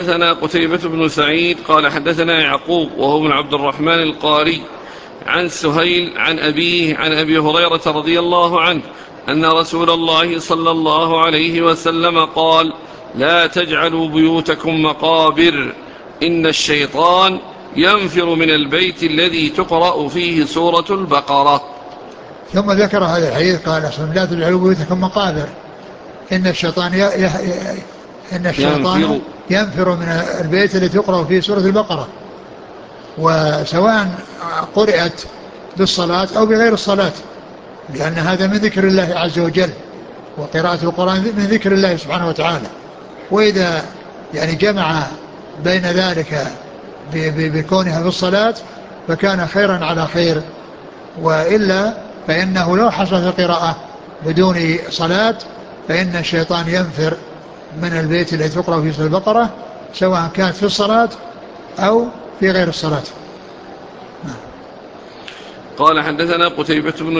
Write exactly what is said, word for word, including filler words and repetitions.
حدثنا قتيبة بن سعيد قال حدثنا يعقوب وهو بن عبد الرحمن القاري عن سهيل عن أبيه عن أبي هريرة رضي الله عنه أن رسول الله صلى الله عليه وسلم قال: لا تجعلوا بيوتكم مقابر، إن الشيطان ينفر من البيت الذي تقرأ فيه سورة البقرة. ثم ذكر هذا الحديث قال: لا تجعلوا بيوتكم مقابر، إن الشيطان ي... ي... إن الشيطان ينفر, ينفر من البيت الذي تقرأ فيه سورة البقرة، وسواء قرأت بالصلاة أو بغير الصلاة، لأن هذا من ذكر الله عز وجل، وقراءة القرآن من ذكر الله سبحانه وتعالى. وإذا يعني جمع بين ذلك بكونها في الصلاة فكان خيرا على خير، وإلا فإنه لو حصلت القراءة بدون صلاة فإن الشيطان ينفر من البيت الذي تقرأ فيه سورة البقرة، سواء كانت في الصلاة أو في غير الصلاة. قال حدثنا قتيبة بن